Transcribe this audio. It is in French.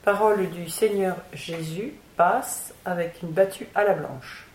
Parole du Seigneur Jésus passe avec une battue à la blanche.